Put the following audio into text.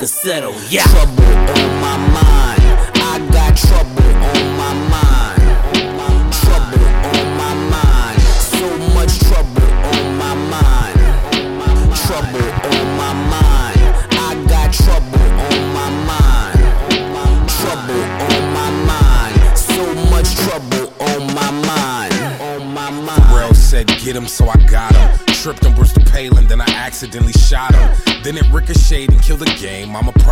could settle. Yeah. Trouble on my mind. I got trouble on my mind. Trouble on my mind. So much trouble on my mind. Trouble on my mind. I got trouble on my mind. Trouble on my mind. So much trouble on my mind. On my mind. Pharrell said get him, so I got him. Tripped on Bristol Palin, then I accidentally shot him. Then it ricocheted and killed the game. I'm a